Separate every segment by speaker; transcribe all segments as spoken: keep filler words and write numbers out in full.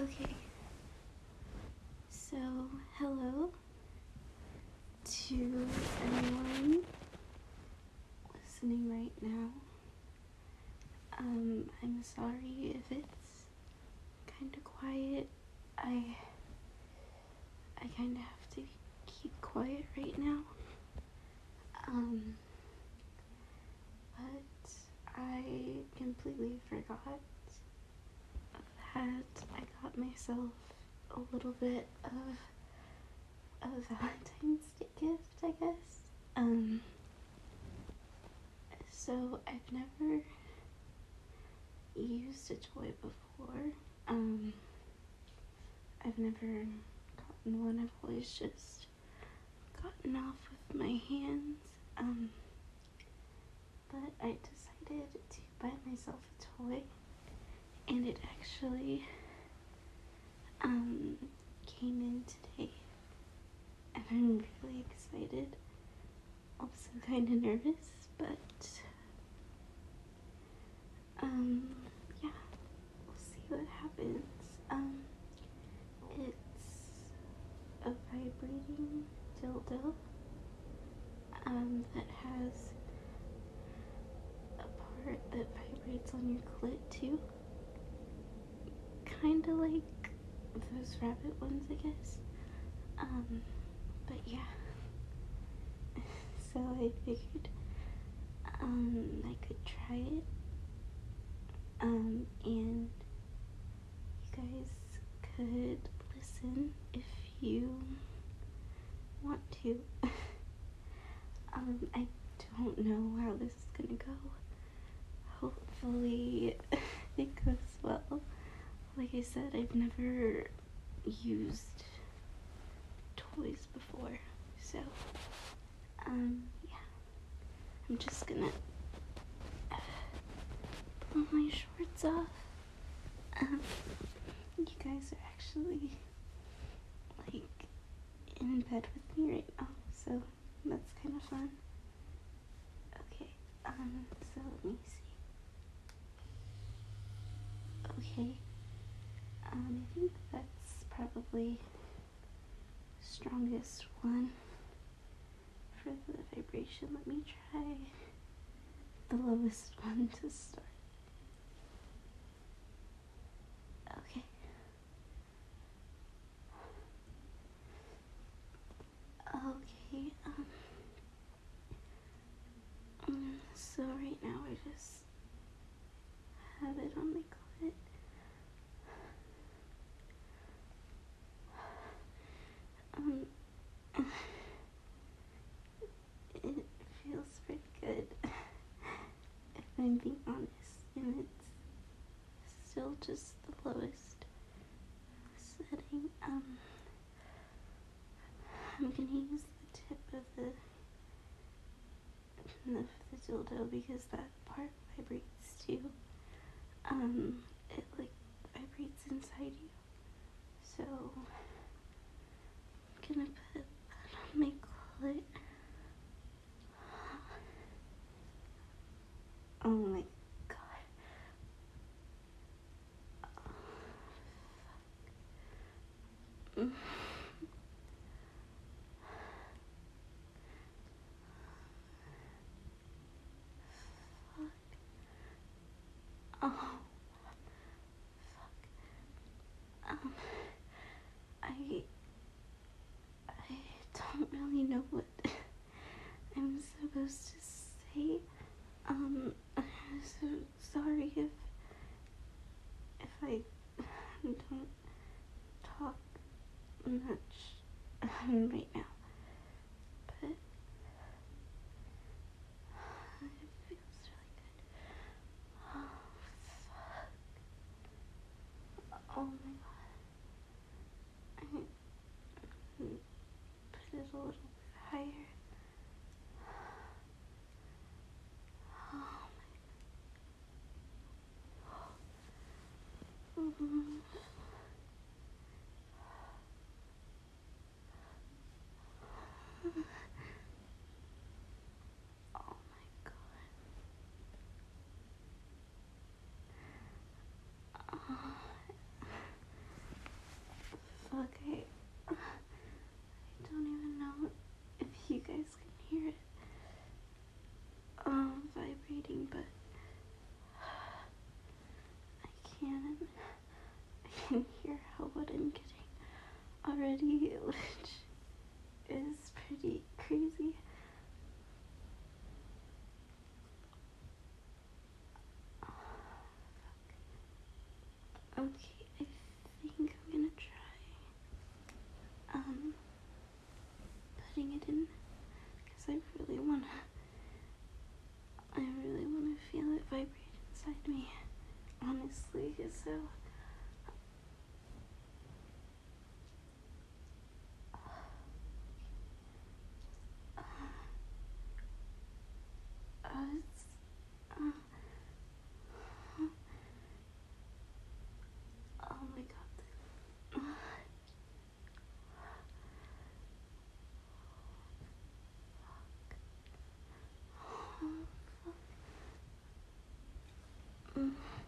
Speaker 1: Okay, so hello to anyone listening right now. Um, I'm sorry if it's kind of quiet. I I kind of have to keep quiet right now. Um, but I completely forgot that I got myself a little bit of a Valentine's Day gift, I guess. Um, so I've never used a toy before. Um, I've never gotten one. I've always just gotten off with my hands. Um, but I decided to buy myself a toy, and it actually um came in today, and I'm really excited. Also kind of nervous, but um yeah, we'll see what happens. Um, it's a vibrating dildo um that has a part that vibrates on your clit too, kind of like those rabbit ones, I guess. Um, but yeah. So I figured um I could try it. Um, and you guys could listen if you want to. um, I don't know how this is gonna go. Hopefully it goes well. Like I said, I've never used toys before, so um yeah, I'm just gonna uh, pull my shorts off. Um, you guys are actually like in bed with me right now, so that's kind of fun. Okay, um, so let me see. Okay, um, I think that's probably the strongest one for the vibration. Let me try the lowest one to start. Okay. Okay, um, um, so right now I just have it on my clit. Um, it feels pretty good, if I'm being honest, and it's still just the lowest setting. Um, I'm gonna use the tip of the of the dildo because that part vibrates too. Um, it like vibrates inside you, so I'm gonna put that on my clit. Oh my god. Oh, oh, fuck. Um, I, I don't really know what I'm supposed to say. Um, I'm so sorry if, if I don't talk much um, right now, but it feels really good. Oh, fuck. Oh my god. I put it a little bit higher. Oh my. Mm-hmm. Oh my god. Oh, can hear how what I'm getting already, which is pretty crazy. Okay, I think I'm gonna try um putting it in because I really wanna I really wanna feel it vibrate inside me, honestly. So uh, uh, it's, uh, oh my god. Uh, mm.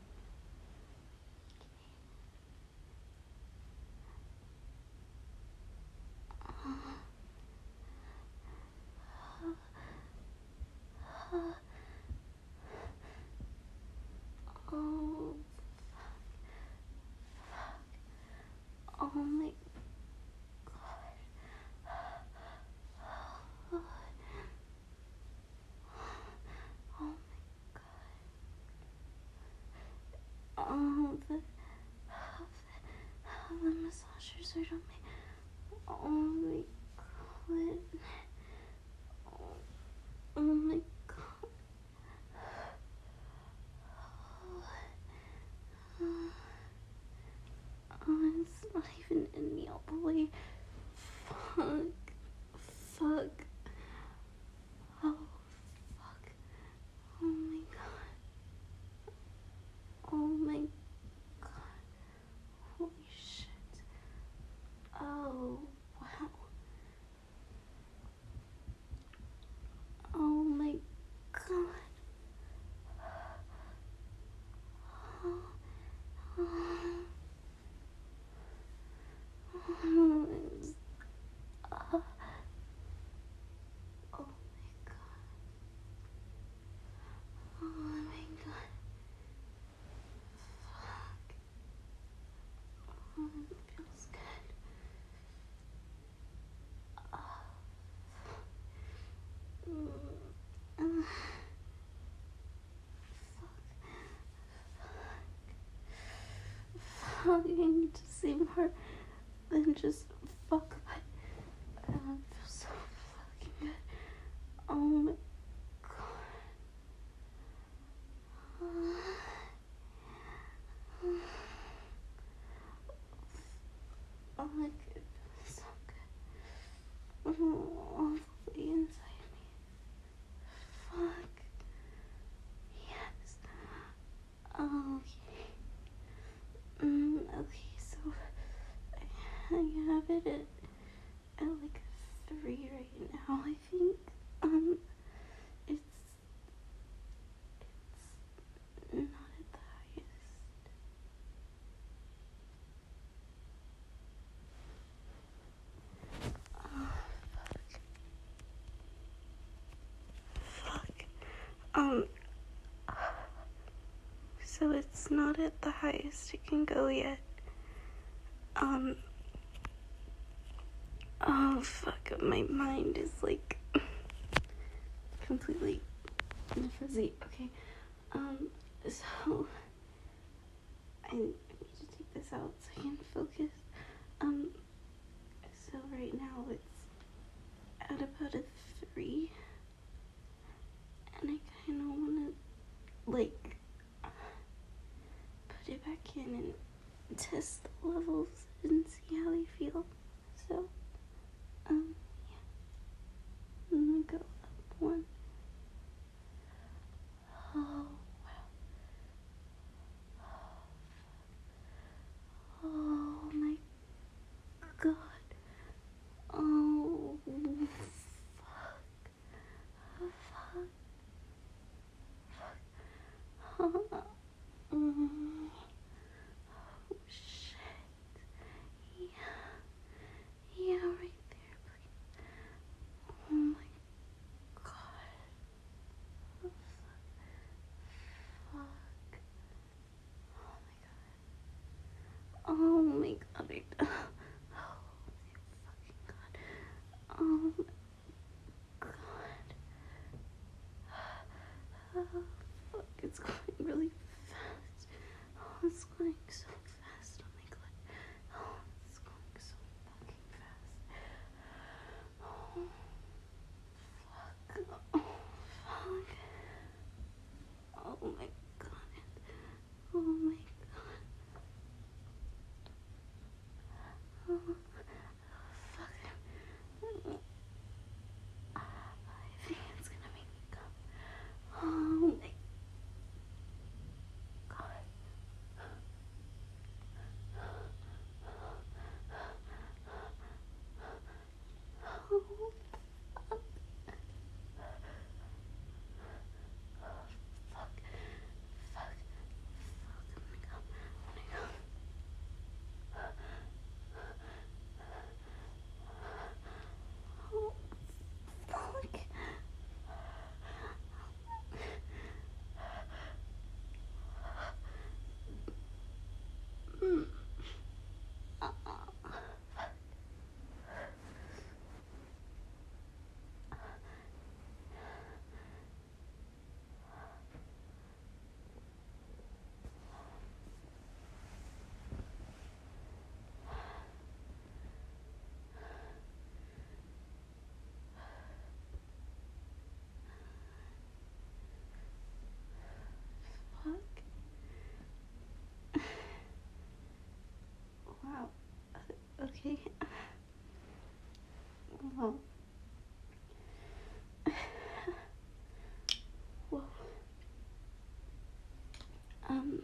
Speaker 1: Oh, oh my god. Oh my god. Oh, the, how the, how the massagers are on me. Oh my god. Oh, oh my god. Oh, oh, it's not even in me all the way. Fuck. Fuck. Oh, fuck. Oh my god. Oh my god. Holy shit. Oh, wow. Oh my god. Oh, oh, oh, it's, uh, oh my god. Oh my god. Fuck. Oh, it feels good. Oh, mm, uh, fuck. I need to say more than just fuck. But uh, it feels so fucking good. Oh my god. Oh my god, it feels so good. Oh, all the way inside me. Fuck. Yes. Okay. Mm, okay, so I, I have it at, at like a three right now. I think um it's it's not at the highest. Oh, fuck. Um so it's not at the highest it can go yet. Um oh fuck, my mind is like completely fuzzy. Okay. Um so I need to take this out so I can focus. Um so right now it's at about a three, and I kind of want to like put it back in and test the levels and see how they feel. So um yeah, I'm gonna go up one. Oh wow. Oh my god. Oh fuck. Fuck. Fuck. Mm. Oh shit. Yeah. Yeah, right there, please. Oh my god. Oh my fucking god. Oh my god. Oh, fuck, it's going really fast. Oh, it's going so fast. Oh my god. Oh, it's going so fucking fast. Oh, fuck. Oh, fuck. Oh my god. Oh my god. Oh, fuck. I think it's gonna make me come. Oh my god. Oh, fuck. Fuck. Fuck. Fuck. Oh my god. Oh my god. Oh, fuck. Mm. Uh, fuck. Wow. Uh, okay. Well. Whoa. Um.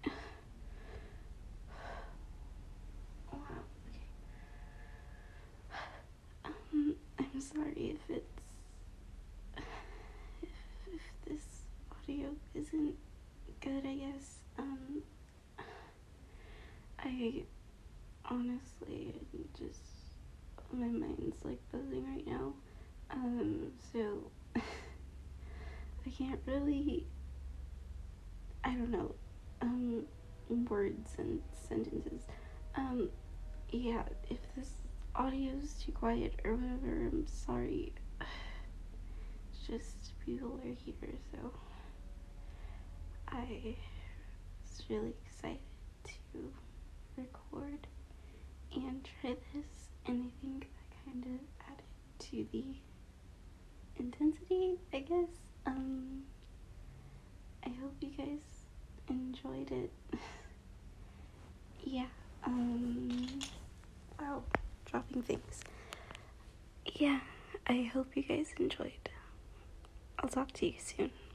Speaker 1: Wow. Okay. Um. I'm sorry if it's if, if this audio isn't good. I guess. Um. I honestly just my mind's like buzzing right now. Um. So I can't really. I don't know. Um. Words and sentences. Um. Yeah. If this audio is too quiet or whatever, I'm sorry. It's just people are here, so I was really excited to record and try this, and I think that kind of added to the intensity, I guess. Um, I hope you guys enjoyed it. Yeah, um, wow, dropping things. Yeah, I hope you guys enjoyed. I'll talk to you soon.